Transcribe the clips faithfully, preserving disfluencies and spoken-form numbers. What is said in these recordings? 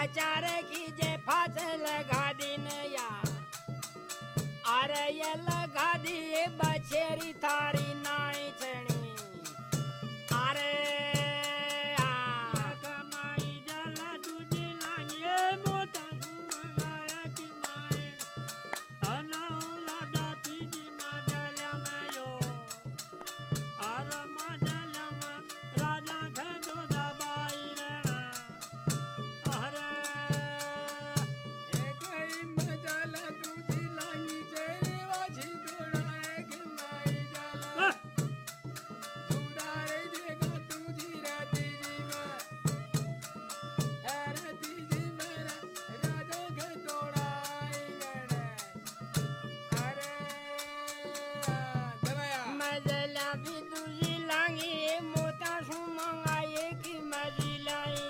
चारे की जे फांस लगा दी नया अरे ये लगा दी ये बछेरी थारी नाई छणी अरे कमाई जला तुझी लागे मोठा सुमगाया की माय अनाउला दाती जी माजल्या मयो अरे माजल्या राजा खेदो दबाई रे अरे एक ही मजला तुझी लागी जेरे वाजी दोड़ाए के माई जाला छुड़ाए देगा तुझी राती जी में राती जी मेरा राजा के दोड़ाए गणे अरे दबाया मजला भी तुझी लांगी मोटा सुमंगाए की मजलाई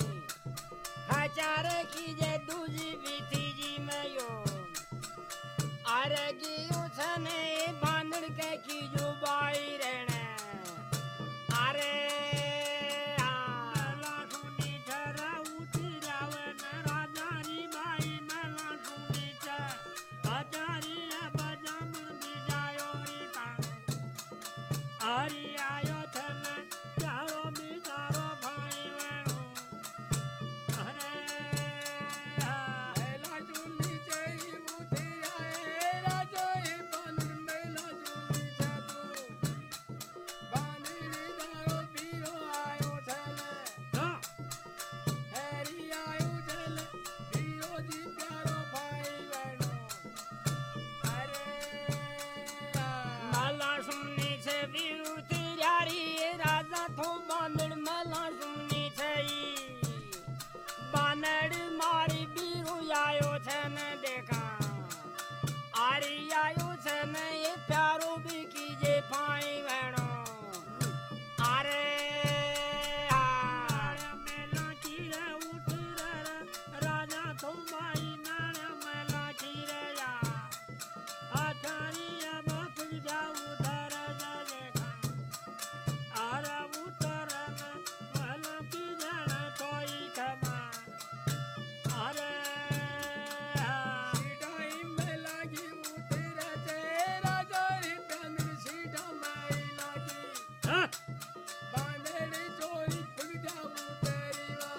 हजार की जे दूजी भी थी जी मयो अरे गियो छने बांधड़ के की जो बाई रहने अरे मेला सुनी छरा उठी जावे न राजारी बाई मेला सुनी छ हजारी बजामण बीजायो री कानो हरी आयो थने चारो बीजारो भाई वेणो अरे मेला झूली चई उठी आए राजा ही बांधड़ मेला झूली छातो बांधड़ी दारो पीरो आयो छले हाँ हैरी आयो छले पीरो जी प्यारो भाई बहनो अरे मला सुननी छे भी उतरारी राजा थो बांधड़ मला सुननी छई बानड़ मारी बीरू आयो छे ने देखा आरी आयो छे ने ये प्यारो भी कीजे पाई वेणो अरे नाळ्या मेला चीरे उठ रे राजा तो बाई नाळ्या मेला चीरे या आचारी बाप जाऊ धर जा देखा अरे उतर मेला की जण कोई खमा अरे सीढ़ाई में लागी उतरे जे राजा ही बांधड़ सीढ़ा में लागी हाँ बांधड़ी चोरी खुल जाऊ तेरी वा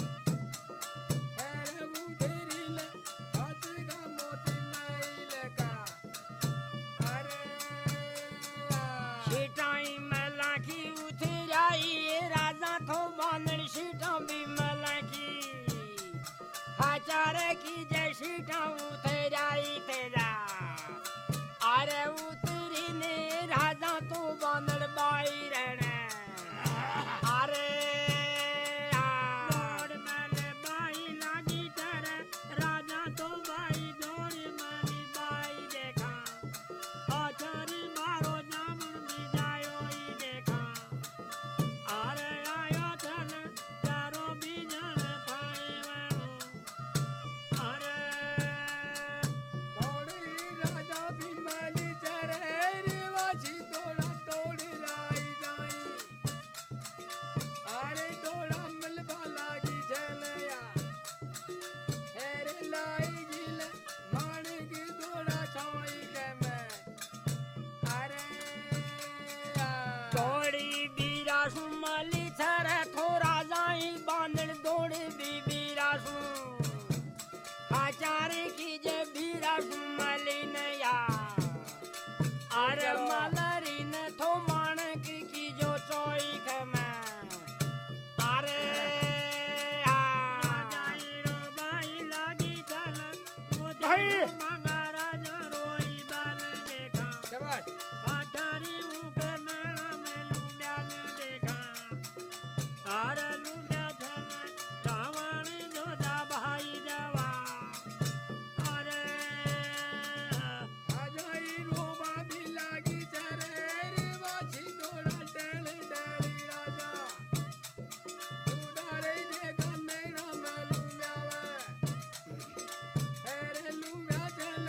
हैरे उधेरी ले हाथ का मोती नहीं लगा अरे सीटाई मला की उतराई राजा थो बांधड़ सीटा भी मला की हजार की जय सीटा उतराई तेरा अरे उतरी ने राजा तो बांधड़ बाई रहने अरे दौड़ मेले बाई लागी तेरे राजा तो बाई दौड़ी मेली बाई देखा आचारी मारो जामुन भी जायो ही देखा अरे आयो थने चारो भी जन पाई वेणो अरे दौड़ी राजा भी माली चरे रिवाजी दौड़ा दौड़ी लाई जाई अरे दौड़ा मिलवा लागी झलया हैरे लाई गिल माने की दौड़ा छाई के मैं अरे दौड़ी बीरासु मली थरे थोड़ा जाई बांधड़ दौड़ी भी बीरासु हजार की जे बीरासु मली नया अरे मलरी ने थो माणक की जो चोई खमे अरे राजाई रो बाई लागी चल वो भाई। मांगा राजा रोई बाल देखा शाबाश आचारी ऊपर मेला में लुंड्या ने देखा अरे लुंड्या थने रावणी जोधा भाई जवा अरे आजाई रोबा भी लागी चरे रिवाजी दौड़ा टेल टेली राजा उदारे देगा मेरा मैं लूम्या वे हैरे लूम्या चले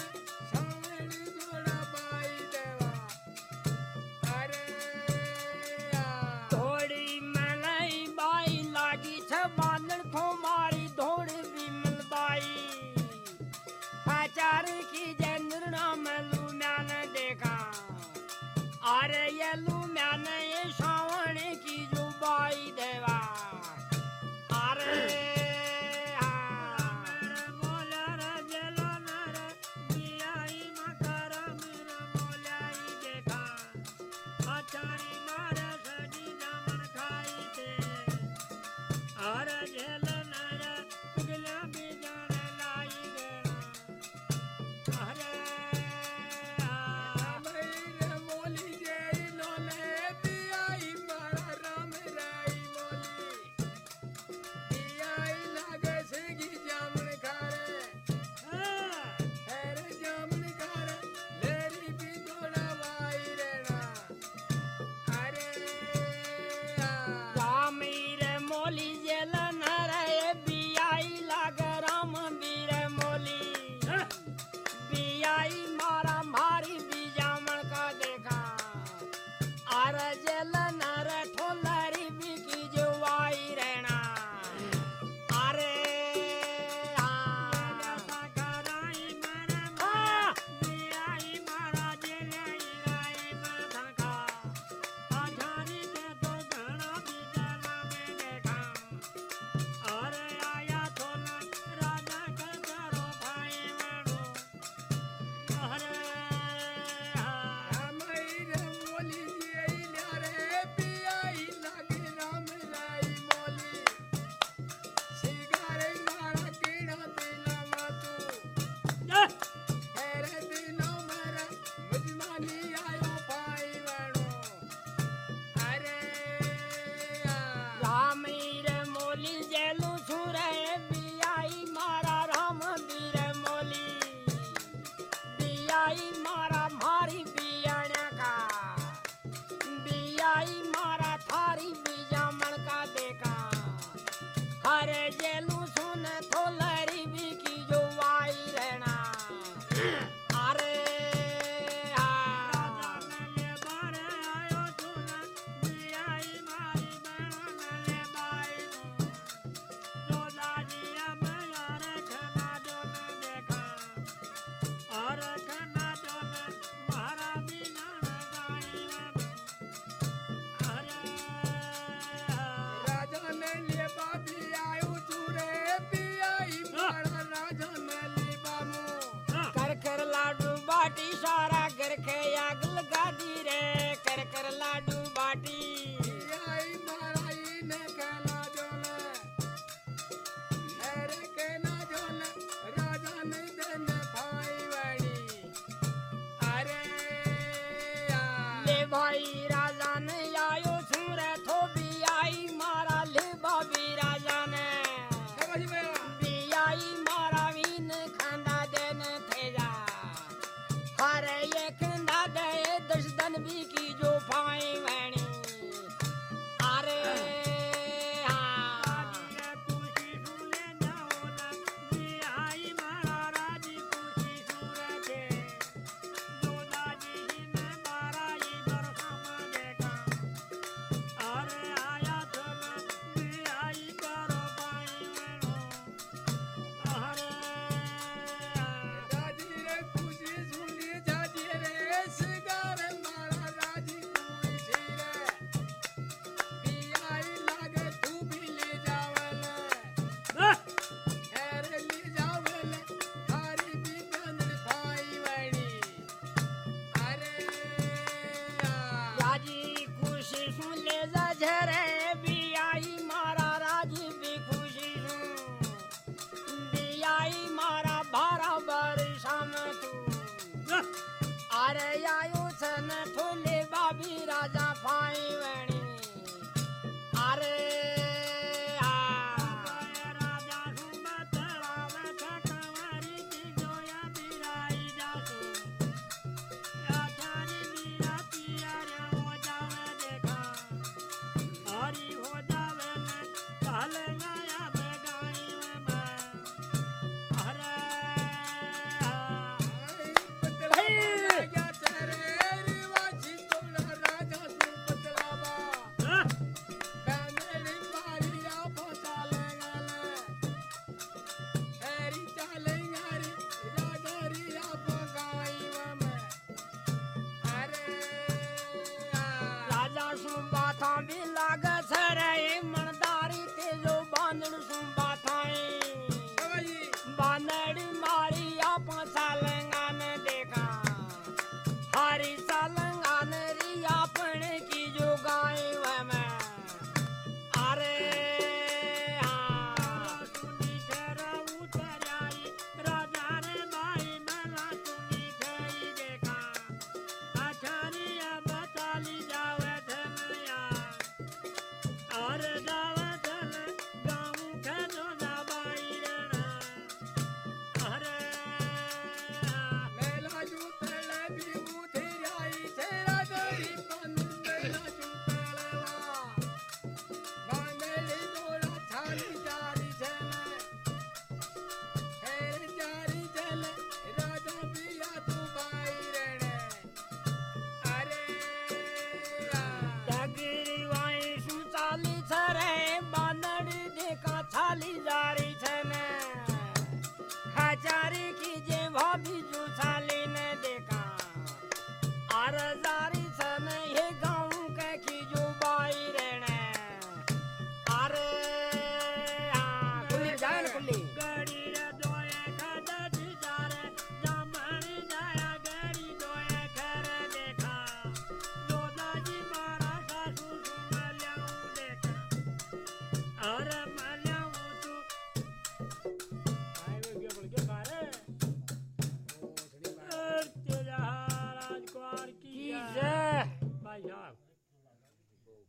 आचारी मारे सजी जामन खाई थे अरे झेल नरे पिघला भी जाने लाई गेना अरे मेरे मोली जेरी लोले पियाई मारा राम राई मोली पियाई लागे सेगी जामन खारे हेरे जामन खारे लेरी भी थोड़ा वाई रहना अरे रामीर मोली जेल नरे बियाई लाग राम बीर मोली बियाई मारा मारी बीजामण का देखा आर जेल नर ठोलरी बिकी जुवाई रहना अरे हाँ कराई मरे हाँ। बियाई मारा जेले राई माथा का आचारी के तो घना बिजला में देखा अरे आया तो न राजा के करो भाई बनो अरे हाँ। मेरे मोली जेरी लारे पियाई लागे राम राई मोली सिगारे मारा कीड़ा दिला मातू हेरे दिनों मेरे मुजमानी आयो पाई बनो अरे रामीर मोली जेलू छुरे बियाई मारा राम बीर मोली बियाई मारा मारी बियाण्या का बियाई मारा थारी बीजामण का देखा हरे जेलू सुन थोलरी बिकी जो वाई रहना अरे राजा हाँ। नले बारे आयो सुन बियाई मारी बहन नले बाई नो दादी अब यार खना जो ने देखा और खना जो ने मारा बिना गाई अरे राजा ने लिए बाबी आयु चूरे पियाई मारा राजा ने ली बामू कर कर लाडू बाटी सारा घर के आग लगा दी रे कर कर लाडू बाटी पियाई मारा इने कहना जोले हेरे कहना जोले राजा ने देने भाई वाणी अरे ले भाई राजा ने आयो छुरे थो भी आई मारा ले भाभी राजा ने बियाई मारा वीन खांदा देन थे जा हरे ये खंदा दे दस दन भी की जो फाई वैणी अरे हाँ। राजी खुशी सुले जाओ न बियाई मारा राजी खुशी सुरे दे जो दादी ही ने मारा ही बरसम देखा अरे आया तो न बियाई करो पाई वेणो अरे राजी रे खुशी सुनी जाजी रे सिगार मारा राजी खुशी रे पियाई लागे तू भी ले जावले हेरे ले जावले थारी भी कंद भाई वाणी अरे राजी खुशी सुन ले जा झरे बियाई मारा राजी भी खुशी सुन बियाई मारा बारा बरसम तू अरे आयो छन ठोले बाबी राजा फाई वणी अरे हाँ। राजा सुमत रावे ठकवारी की जोया बिराई जासू आचारी बीरा पियारे हो जावे देखा हरी हो जावे न चल गया बेगाई में अरे बतला गया तेरे रिवाजी तोला राजा तू बतलावा बैनरी मारिया फसा ले गले हेरी चाले गारी रागरिया बगाई में अरे राजा सुबा था भी लाग सरे मनदारी ते जो बांधन सुबा थाई बानड़ी मारी आप सालंगान देखा हरी सालंगान री अपने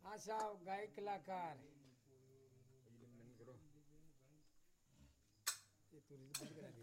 हाँ साहब गायक कलाकार ये तू बंद करा दिया